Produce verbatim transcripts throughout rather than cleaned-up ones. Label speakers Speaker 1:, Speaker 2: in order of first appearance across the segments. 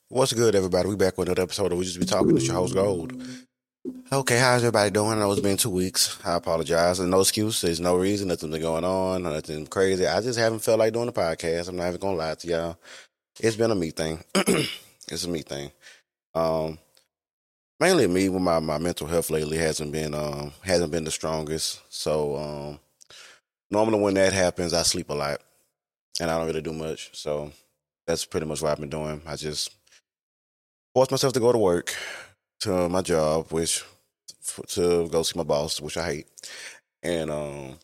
Speaker 1: What's good, everybody? We back with another episode of We Just Be Talking. It's your host, Gold. Okay, how's everybody doing? I know it's been two weeks. I apologize. And no excuse. There's no reason. Nothing been going on. Nothing crazy. I just haven't felt like doing the podcast. I'm not even going to lie to y'all. It's been a me thing. It's a me thing. Um, Mainly me with my, my mental health lately hasn't been um hasn't been the strongest. So um normally when that happens, I sleep a lot and I don't really do much. So that's pretty much what I've been doing. I just force myself to go to work, to my job, which to go see my boss, which I hate, and um,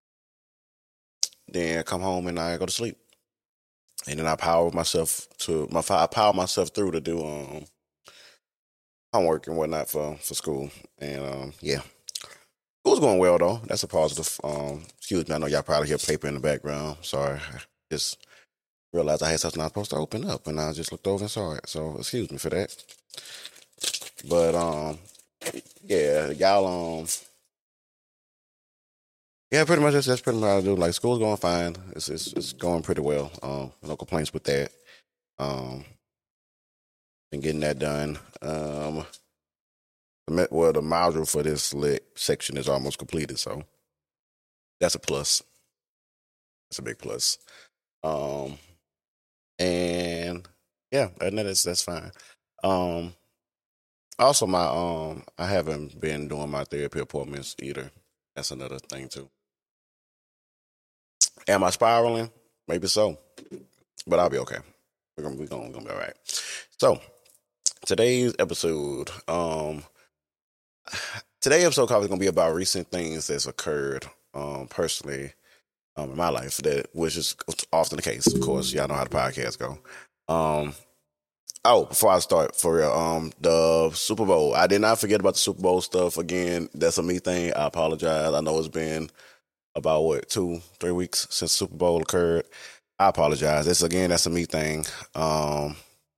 Speaker 1: then come home and I go to sleep, and then I power myself to my I power myself through to do um homework and whatnot for for school, and um yeah, school's going well though. That's a positive. Um, excuse me, I know y'all probably hear paper in the background. Sorry, I just realized I had something I was supposed to open up, and I just looked over and saw it. So excuse me for that. But um, yeah, y'all um yeah, pretty much that's, that's pretty much how I do. Like school's going fine. It's it's, it's going pretty well. Um, no complaints with that. Um, been getting that done. Um, the, me- well, the module for this lit section is almost completed, so that's a plus. That's a big plus. Um, and yeah, and that is that's fine. Um, Also, my um, I haven't been doing my therapy appointments either. That's another thing too. Am I spiraling? Maybe so, but I'll be okay. We're gonna we're gonna, gonna be all right. So today's episode, um, today's episode is gonna be about recent things that's occurred, um, personally, um, in my life that which is often the case. Of course, y'all know how the podcast go. Um, oh, before I start for real, um, the Super Bowl. I did not forget about the Super Bowl stuff. Again, that's a me thing. I apologize. I know it's been about what two, three weeks since Super Bowl occurred. I apologize. It's again, that's a me thing. Um,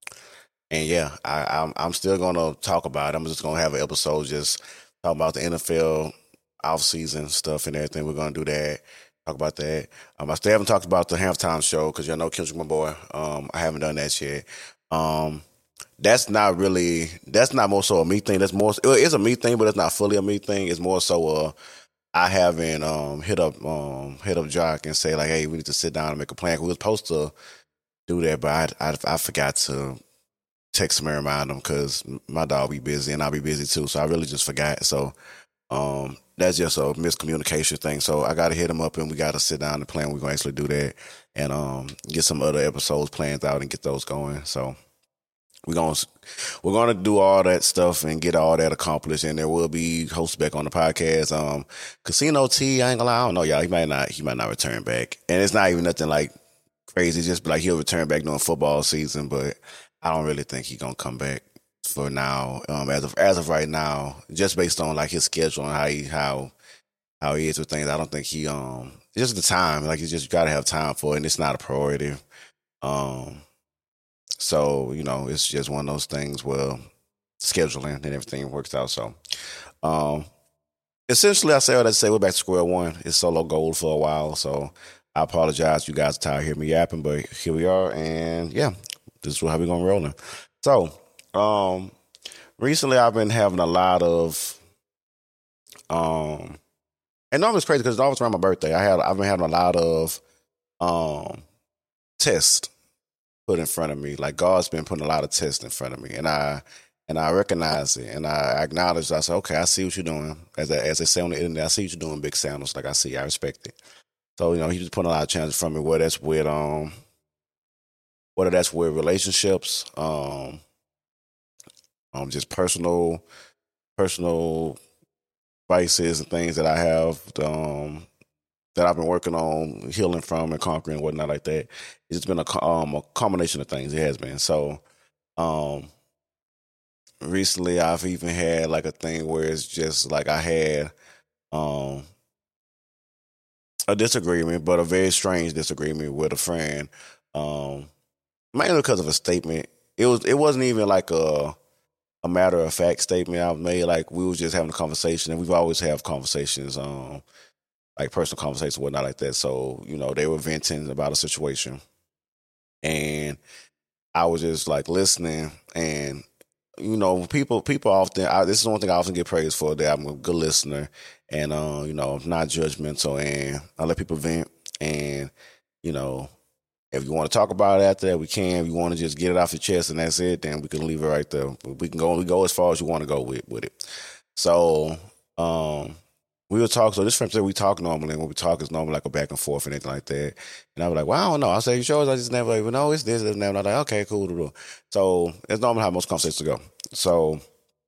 Speaker 1: and yeah, I, I'm I'm still gonna talk about it. I'm just gonna have an episode just talking about the N F L off season stuff and everything. We're gonna do that. Talk about that. Um, I still haven't talked about the halftime show because y'all know Kendrick, my boy. Um, I haven't done that yet. Um, that's not really. That's not more so a me thing. That's more. It is a me thing, but it's not fully a me thing. It's more so a I haven't um hit up um hit up Jock and say like, hey, we need to sit down and make a plan. We were supposed to do that, but I I, I forgot to text him and remind him because my dog be busy and I'll be busy too. So I really just forgot. So um that's just a miscommunication thing. So I gotta hit him up and we gotta sit down and plan. We're gonna actually do that and um get some other episodes planned out and get those going. So we're gonna we're gonna do all that stuff and get all that accomplished, and there will be hosts back on the podcast. Um, Casino T, I ain't gonna lie, I don't know y'all. He might not he might not return back, and it's not even nothing like crazy. It's just like he'll return back during football season, but I don't really think he's gonna come back for now. Um, as of as of right now, just based on like his schedule and how he how how he is with things, I don't think he um it's just the time. Like you just gotta have time for it, and it's not a priority. Um. So, you know, it's just one of those things where scheduling and everything works out. So, um, essentially, I say what I say. We're back to square one. It's solo gold for a while. So, I apologize. You guys are tired of hearing me yapping, but here we are. And yeah, this is how we're going to roll. So, um, recently, I've been having a lot of, um, and normally it's crazy because it's always around my birthday. I had, I've been having a lot of, um, tests put in front of me. Like God's been putting a lot of tests in front of me, and I and I recognize it, and I acknowledge. I say, okay, I see what you're doing. As I, as they say on the internet, I see what you're doing, Big Sandals. Like I see, I respect it. So you know, he's just putting a lot of challenges from me. Whether that's with um, whether that's with relationships, um, um, just personal, personal vices and things that I have, um, that I've been working on healing from and conquering and whatnot like that. It's just been a um a combination of things. It has been so. Um, Recently I've even had like a thing where it's just like I had um a disagreement, but a very strange disagreement with a friend. Um Mainly because of a statement. It was it wasn't even like a a matter of fact statement I made. Like we was just having a conversation, and we've always have conversations, um, like personal conversations, whatnot like that. So, you know, they were venting about a situation. And I was just like listening, and you know, people people often. I, this is one thing I often get praised for, that I'm a good listener, and uh, you know, not judgmental, and I let people vent, and you know, if you want to talk about it after that, we can. If you want to just get it off your chest and that's it, then we can leave it right there. We can go we go as far as you want to go with with it. So, um, we would talk. So this friend said we talk normally. When we talk, it's normally like a back and forth and anything like that. And I was like, well, I don't know. I say, you sure? I just never even know it's this and that. And I'm like, okay, cool, cool, cool. So it's normally how most conversations go. So,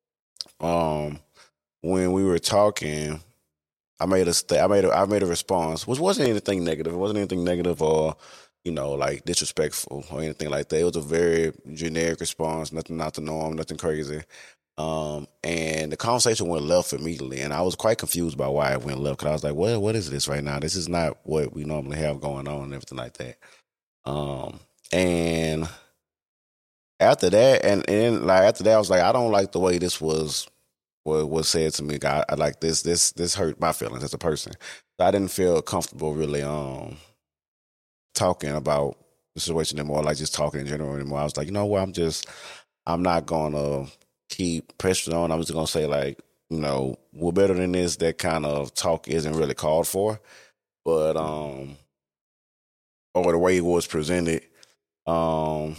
Speaker 1: um, when we were talking, I made a st- I made a I made a response, which wasn't anything negative. It wasn't anything negative or, you know, like disrespectful or anything like that. It was a very generic response, nothing out the norm, nothing crazy. Um, and the conversation went left immediately, and I was quite confused by why it went left, because I was like, "What? What is this right now? This is not what we normally have going on and everything like that." Um, and after that, and and like after that, I was like, "I don't like the way this was was, was said to me. I, I like this this this hurt my feelings as a person. So I didn't feel comfortable really um talking about the situation anymore, like just talking in general anymore. I was like, you know what, I'm just I'm not gonna keep pressing on. I'm just gonna say, like, you know, we're better than this. That kind of talk isn't really called for. But um or the way it was presented, um,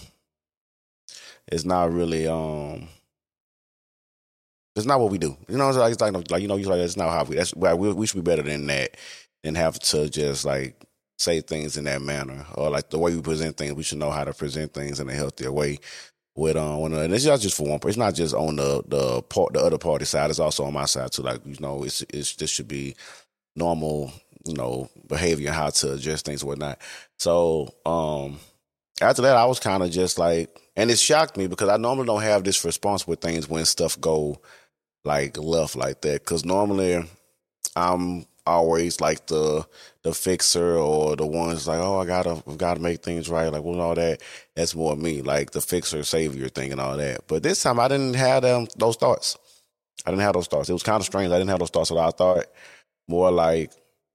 Speaker 1: it's not really um it's not what we do. You know, it's like, it's like, like you know, you like that's not how we. That's why we, we should be better than that, than have to just like say things in that manner, or like the way we present things. We should know how to present things in a healthier way. With um, when, and it's not just for one. It's not just on the the part, the other party side. It's also on my side too. Like, you know, it's it's this should be normal, you know, behavior and how to adjust things and whatnot. So um, after that, I was kind of just like, and it shocked me because I normally don't have this response with things when stuff go like left like that, because normally I'm always like the the fixer, or the ones like, oh, I gotta gotta make things right, like, well, all that. That's more me, like the fixer savior thing and all that. But this time I didn't have them those thoughts. I didn't have those thoughts. It was kind of strange. I didn't have those thoughts at all. I thought more like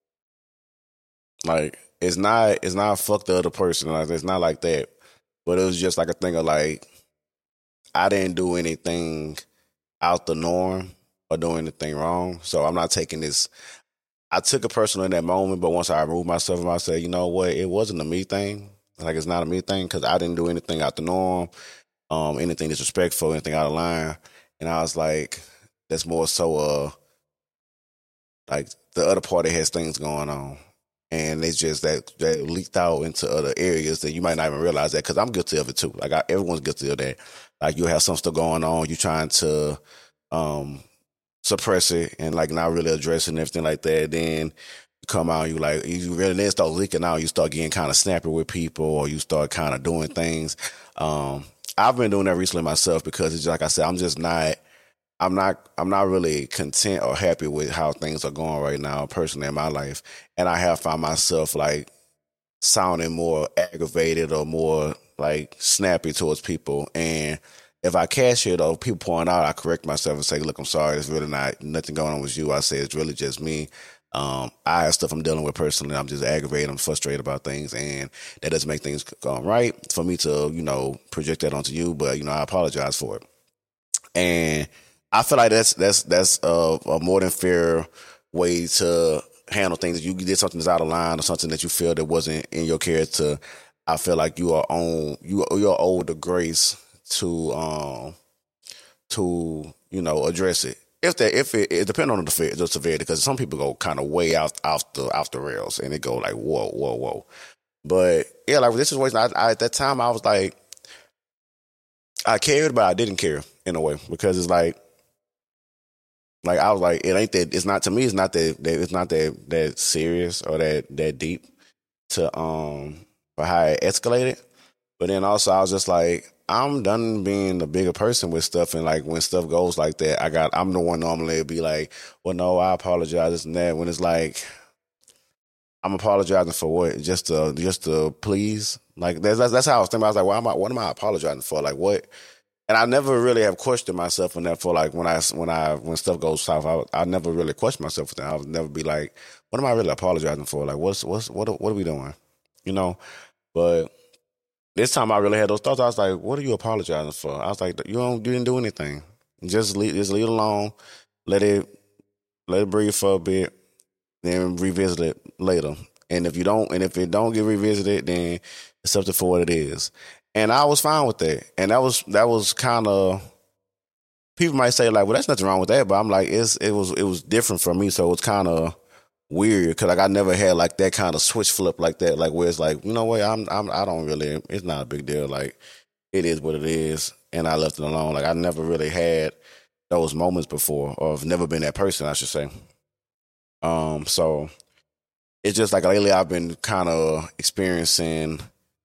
Speaker 1: like it's not it's not fuck the other person. Like, it's not like that. But it was just like a thing of like, I didn't do anything out the norm or doing anything wrong. So I'm not taking this. I took it personal in that moment, but once I removed myself from, I said, you know what, it wasn't a me thing. Like, it's not a me thing, because I didn't do anything out the norm, um, anything disrespectful, anything out of line. And I was like, that's more so uh like the other party has things going on. And it's just that that leaked out into other areas that you might not even realize that, because I'm guilty of it too. Like, I, everyone's guilty of that. Like, you have some stuff going on, you trying to um suppress it and like not really address it and everything like that. Then you come out, you like, you really then start leaking out. You start getting kind of snappy with people, or you start kind of doing things. Um, I've been doing that recently myself, because it's just, like I said, I'm just not. I'm not. I'm not really content or happy with how things are going right now, personally, in my life. And I have found myself like sounding more aggravated or more like snappy towards people. And if I catch it or people point out, I correct myself and say, look, I'm sorry, it's really not nothing going on with you. I say it's really just me. Um, I have stuff I'm dealing with personally. I'm just aggravated. I'm frustrated about things, and that doesn't make things go right for me to, you know, project that onto you. But, you know, I apologize for it. And I feel like that's that's that's a, a more than fair way to handle things. If you did something that's out of line or something that you feel that wasn't in your character, I feel like you are on you you're owed the grace to um to you know address it. If that if it, it depends on the, the severity, because some people go kind of way out off the off the rails, and it go like whoa whoa whoa. But yeah, like this situation, I, I, at that time I was like, I cared, but I didn't care in a way, because it's like. Like, I was like, it ain't that. It's not, to me. It's not that. that it's not that that serious or that that deep to um for how it escalated. But then also, I was just like, I'm done being the bigger person with stuff, and like when stuff goes like that, I got. I'm the one normally to be like, well, no, I apologize, this and that. When it's like, I'm apologizing for what? Just to just to please. Like, that's that's, that's how I was thinking. I was like, well, am I, what am I apologizing for? Like, what? And I never really have questioned myself on that, for like when I when I when stuff goes south. I I never really question myself with that. I would never be like, what am I really apologizing for? Like, what's what's what what are we doing? You know. But this time I really had those thoughts. I was like, what are you apologizing for? I was like, you don't, you didn't do anything. Just leave, just leave it alone. Let it, let it breathe for a bit, then revisit it later. And if you don't, and if it don't get revisited, then accept it for what it is. And I was fine with that. And that was, that was kind of, people might say like, well, that's nothing wrong with that. But I'm like, it's, it was, it was different for me. So it's kind of weird because like I never had like that kind of switch flip like that, like where it's like, you know what, I'm, I'm, I don't really, it's not a big deal. Like it is what it is. And I left it alone. Like I never really had those moments before, or I've never been that person, I should say. Um, so it's just like lately I've been kind of experiencing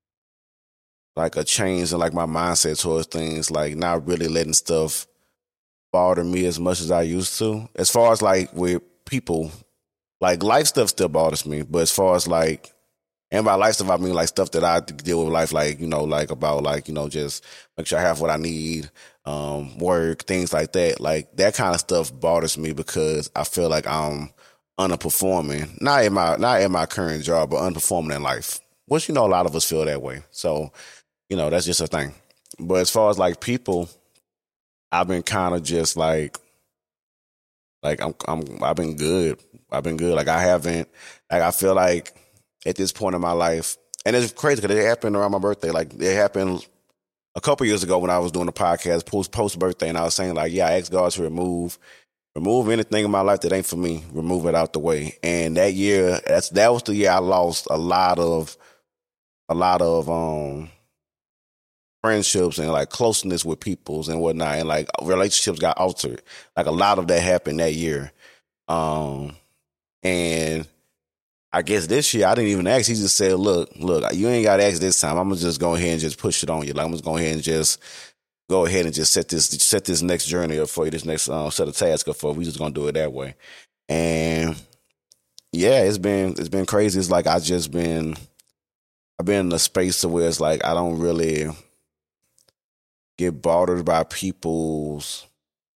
Speaker 1: like a change in like my mindset towards things, like not really letting stuff bother me as much as I used to. As far as like with people, like life stuff still bothers me, but as far as like, and by life stuff I mean like stuff that I deal with life, like, you know, like about like, you know, just make sure I have what I need, um, work, things like that. Like that kind of stuff bothers me because I feel like I'm underperforming, not in my not in my current job, but underperforming in life. Which, you know, a lot of us feel that way. So, you know, that's just a thing. But as far as like people, I've been kind of just like, like I'm, I'm, I've been good. I've been good. Like I haven't, like I feel like at this point in my life, and it's crazy because it happened around my birthday. Like it happened a couple years ago when I was doing a podcast post post birthday, and I was saying like, yeah, I asked God to remove, remove anything in my life that ain't for me, remove it out the way. And that year, that's that was the year I lost a lot of, a lot of um. friendships and like closeness with peoples and whatnot, and like relationships got altered. Like a lot of that happened that year. Um, and I guess this year I didn't even ask. He just said, look, look, you ain't got to ask this time. I'm going to just go ahead and just push it on you. Like I'm just go ahead and just go ahead and just set this, set this next journey up for you, this next um, set of tasks up for you. We just going to do it that way. And yeah, it's been, it's been crazy. It's like I just been, I've been in a space where it's like I don't really get bothered by people's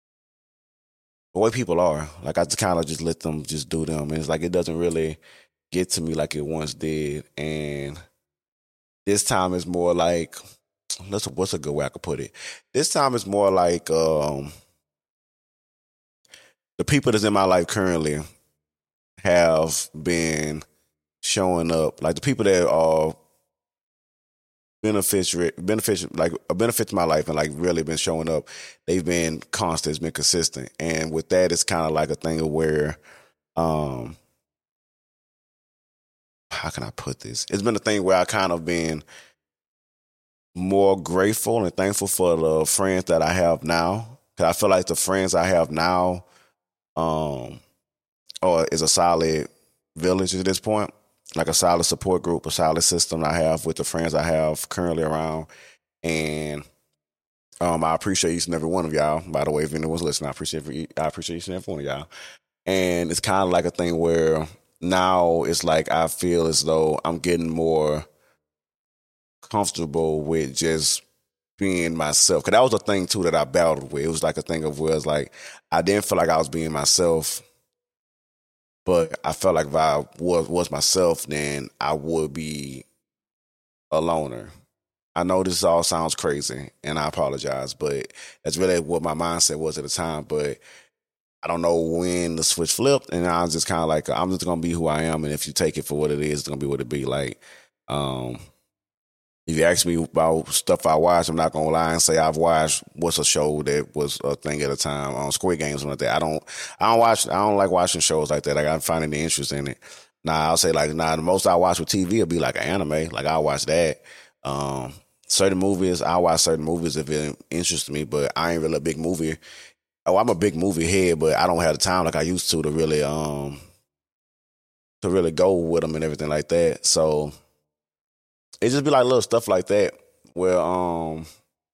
Speaker 1: the way people are. Like I just kind of just let them just do them, and it's like it doesn't really get to me like it once did. And this time it's more like, let's what's a good way I could put it? This time it's more like um, the people that's in my life currently have been showing up. Like the people that are beneficial, beneficial, like a benefit to my life and like really been showing up. They've been constant, it's been consistent. And with that, it's kind of like a thing of where, um, how can I put this? It's been a thing where I kind of been more grateful and thankful for the friends that I have now. Cause I feel like the friends I have now, um, or is a solid village at this point. Like a solid support group, a solid system I have with the friends I have currently around. And um, I appreciate each and every one of y'all. By the way, if anyone's listening, I appreciate I appreciate each and every one of y'all. And it's kind of like a thing where now it's like I feel as though I'm getting more comfortable with just being myself. Because that was a thing, too, that I battled with. It was like a thing of where it's like I didn't feel like I was being myself. But I felt like if I was, was myself, then I would be a loner. I know this all sounds crazy, and I apologize, but that's really what my mindset was at the time. But I don't know when the switch flipped, and I was just kind of like, I'm just going to be who I am, and if you take it for what it is, it's going to be what it be. Like, um, if you ask me about stuff I watch, I'm not going to lie and say I've watched what's a show that was a thing at a time on Squid Games and like that. I don't, I don't watch, I don't like watching shows like that. Like I don't find any interest in it. Nah, I'll say like, nah, the most I watch with T V will be like an anime. Like I'll watch that. Um, certain movies, I'll watch certain movies if it interests me, but I ain't really a big movie. Oh, I'm a big movie head, but I don't have the time like I used to to really, um, to really go with them and everything like that. So it just be like little stuff like that where um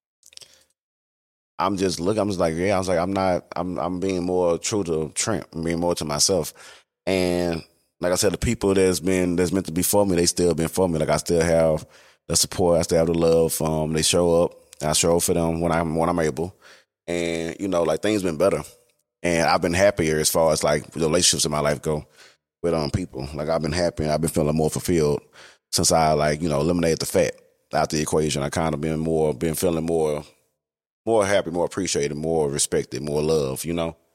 Speaker 1: I'm just looking, I'm just like, yeah, I was like, I'm not, I'm I'm being more true to Trent, I'm being more to myself. And like I said, the people that's been, that's meant to be for me, they still been for me. Like I still have the support, I still have the love. Um, they show up, I show up for them when I'm, when I'm able. And, you know, like things been better. And I've been happier as far as like the relationships in my life go with um people. Like I've been happy and I've been feeling more fulfilled since I like, you know, eliminated the fat. out the equation. I kind of been more, been feeling more, more happy, more appreciated, more respected, more love, you know?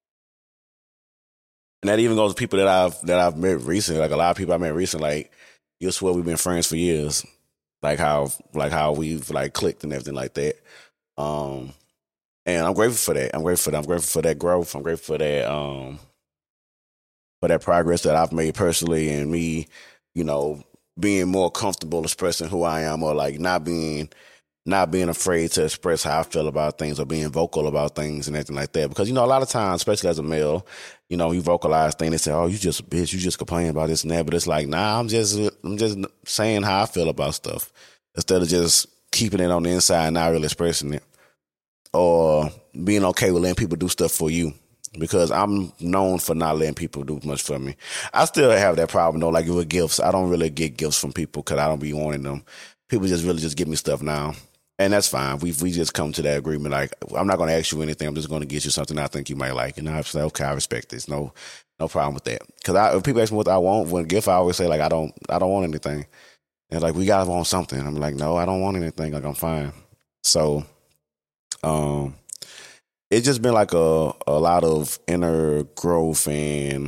Speaker 1: And that even goes to people that I've, that I've met recently, like a lot of people I met recently, like, you'll swear we've been friends for years. Like how, like how we've like clicked and everything like that. Um, and I'm grateful for that. I'm grateful for that. I'm grateful for that growth. I'm grateful for that, um, for that progress that I've made personally and me, you know, being more comfortable expressing who I am or like not being not being afraid to express how I feel about things or being vocal about things and everything like that. Because, you know, a lot of times, especially as a male, you know, you vocalize things, they say, oh, you just a bitch, you just complain about this and that. But it's like, nah, I'm just I'm just saying how I feel about stuff instead of just keeping it on the inside and not really expressing it. Or being okay with letting people do stuff for you. Because I'm known for not letting people do much for me. I still have that problem though, like with gifts. I don't really get gifts from people because I don't be wanting them. People just really just give me stuff now. And that's fine. We we just come to that agreement. Like, I'm not going to ask you anything. I'm just going to get you something I think you might like. And I say, okay, I respect this. No, no problem with that. Because if people ask me what I want, when gift, I always say like, I don't, I don't want anything. And like, we gotta want something. I'm like, no, I don't want anything. Like, I'm fine. So, um, it's just been like a a lot of inner growth and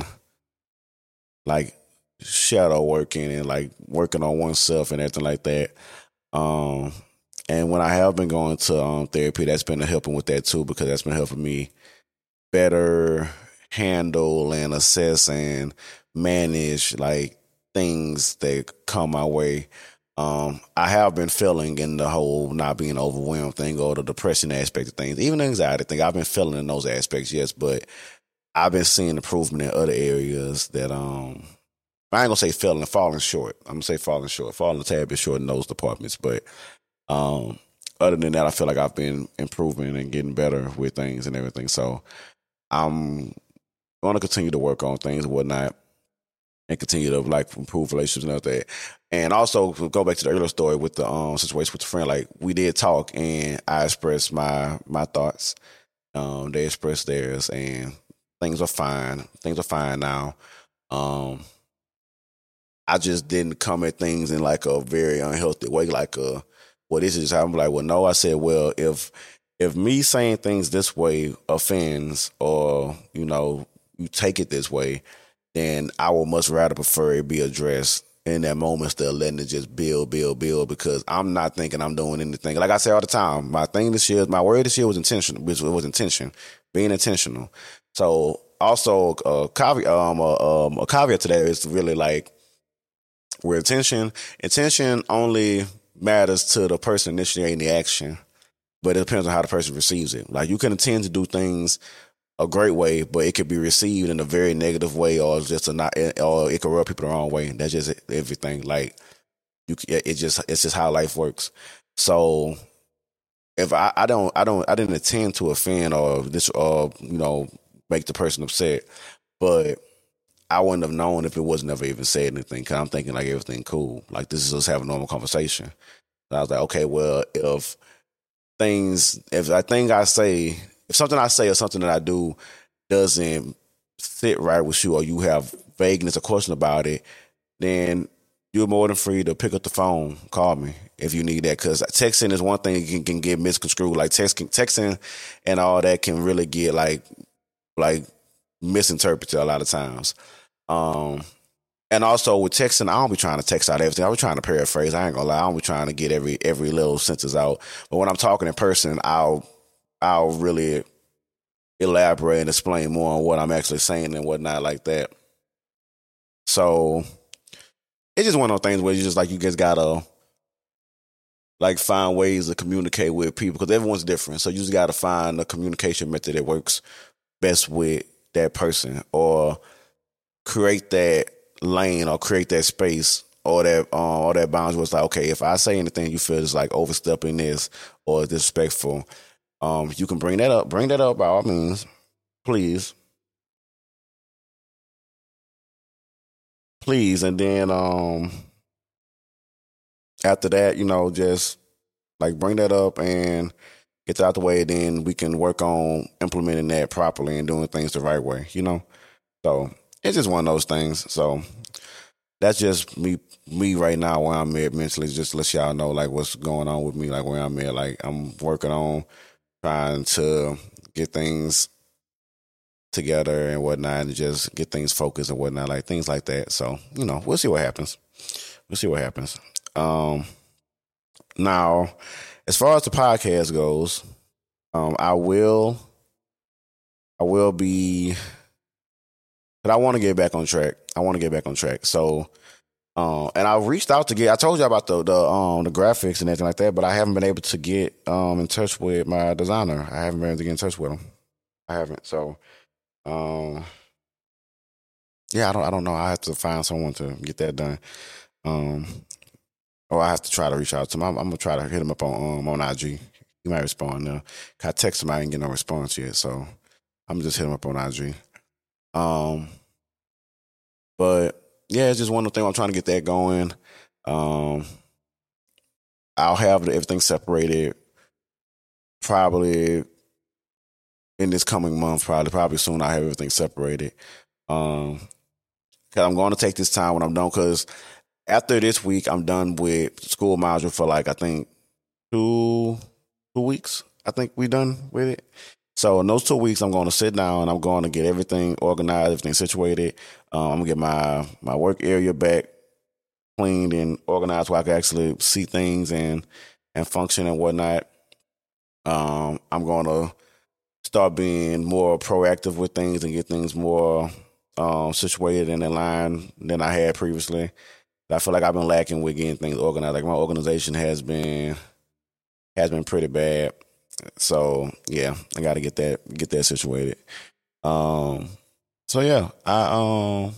Speaker 1: like shadow working and like working on oneself and everything like that. Um. And when I have been going to um, therapy, that's been helping with that too, because that's been helping me better handle and assess and manage like things that come my way. Um, I have been feeling in the whole not being overwhelmed thing or the depression aspect of things, even the anxiety thing. I've been feeling in those aspects, yes, but I've been seeing improvement in other areas that um, I ain't gonna say failing, falling short. I'm gonna say falling short, falling a tad bit short in those departments, but. Um, other than that, I feel like I've been improving and getting better with things and everything. So I'm going to continue to work on things and whatnot and continue to like improve relationships and everything. And also go back to the earlier story with the um, situation with the friend. Like we did talk and I expressed my, my thoughts. Um, they expressed theirs and things are fine. Things are fine now. Um, I just didn't come at things in like a very unhealthy way, like a, well, this is how I'm like, well, no, I said, well, if if me saying things this way offends or, you know, you take it this way, then I would much rather prefer it be addressed in that moment instead of letting it just build, build, build, because I'm not thinking I'm doing anything. Like I say all the time, my thing this year, my word this year was intentional, which was intention, being intentional. So also a caveat, um, a, um, a caveat to that is really like, where intention, intention only matters to the person initiating the action, but it depends on how the person receives it. Like you can intend to do things a great way, but it could be received in a very negative way, or just a not, or it could rub people the wrong way. That's just everything. Like you, it just it's just how life works. So if I, I don't, I don't, I didn't intend to offend or this, or you know, make the person upset, but I wouldn't have known if it was never even said anything. Cause I'm thinking like everything cool. Like this is just having a normal conversation. And I was like, okay, well, if things, if I think I say, if something I say or something that I do doesn't sit right with you, or you have vagueness or question about it, then you're more than free to pick up the phone, call me if you need that. Cause texting is one thing that can, can get misconstrued. Like texting, texting and all that can really get like, like misinterpreted a lot of times. Um, and also with texting, I don't be trying to text out everything. I be trying to paraphrase. I ain't gonna lie. I don't be trying to get every, every little sentence out. But when I'm talking in person, I'll, I'll really elaborate and explain more on what I'm actually saying and whatnot like that. So it's just one of those things where you just like, you just gotta like find ways to communicate with people because everyone's different. So you just gotta find a communication method that works best with that person, or create that lane or create that space or that um, or that boundary was like, okay, if I say anything you feel is like overstepping this or disrespectful, um, you can bring that up. Bring that up by all means, please, please. And then um, after that, you know, just like bring that up and get out the way. Then we can work on implementing that properly and doing things the right way. You know, so. It's just one of those things. So that's just me me right now where I'm at mentally, just to let y'all know like what's going on with me, like where I'm at. Like I'm working on trying to get things together and whatnot, and just get things focused and whatnot, like things like that. So you know, we'll see what happens. We'll see what happens. Um, now, as far as the podcast goes, um, I will, I will be, but I want to get back on track. I want to get back on track. So, um, and I reached out to get. I told you about the the um the graphics and everything like that, but I haven't been able to get um in touch with my designer. I haven't been able to get in touch with him. I haven't. So, um, yeah, I don't. I don't know. I have to find someone to get that done. Um, or I have to try to reach out to him. I'm, I'm gonna try to hit him up on um on I G. He might respond now. I text him, I didn't get no response yet, so I'm just hit him up on I G. Um, but yeah, it's just one of the things I'm trying to get that going. Um, I'll have everything separated probably in this coming month. Probably, probably soon. I'll have everything separated. Um, cause I'm going to take this time when I'm done. Cause after this week, I'm done with school module for like I think two two weeks. I think we done with it. So in those two weeks, I'm going to sit down and I'm going to get everything organized, everything situated. Um, I'm gonna get my my work area back cleaned and organized where I can actually see things and and function and whatnot. Um, I'm going to start being more proactive with things and get things more um, situated and in line than I had previously. I feel like I've been lacking with getting things organized. Like my organization has been has been pretty bad. So yeah, I got to get that get that situated. Um, so yeah, I um,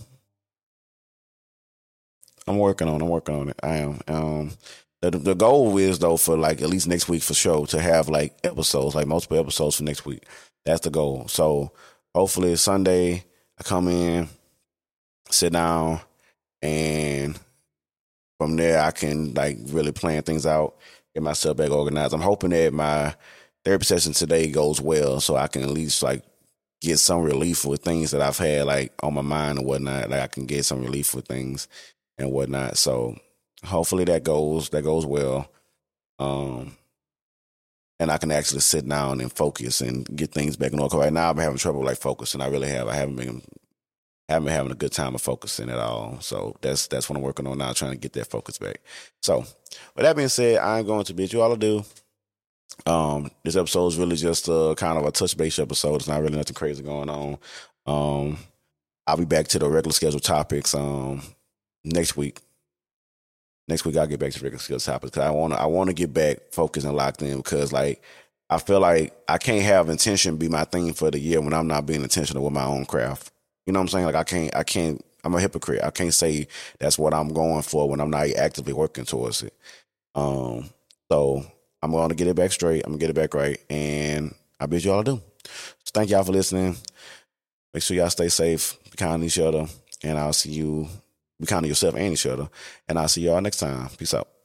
Speaker 1: I'm working on I'm working on it. I am. Um, the the goal is though for like at least next week for sure to have like episodes, like multiple episodes for next week. That's the goal. So hopefully Sunday I come in, sit down, and from there I can like really plan things out, get myself back organized. I'm hoping that my therapy session today goes well, so I can at least like get some relief with things that I've had like on my mind and whatnot. Like I can get some relief with things and whatnot. So hopefully that goes that goes well. Um, and I can actually sit down and focus and get things back in order. 'Cause right now I've been having trouble like focusing. I really have. I haven't been haven't been having a good time of focusing at all. So that's that's what I'm working on now, trying to get that focus back. So with that being said, I'm going to bid you all adieu. Um, this episode is really just a kind of a touch base episode. It's not really nothing crazy going on. Um, I'll be back to the regular scheduled topics um next week. Next week I'll get back to regular scheduled topics because I want to I want to get back focused and locked in because like I feel like I can't have intention be my thing for the year when I'm not being intentional with my own craft. You know what I'm saying? Like I can't I can't I'm a hypocrite. I can't say that's what I'm going for when I'm not actively working towards it. Um, so I'm going to get it back straight. I'm going to get it back right. And I bid you all adieu. So thank y'all for listening. Make sure y'all stay safe, be kind to each other. And I'll see you, be kind to yourself and each other. And I'll see y'all next time. Peace out.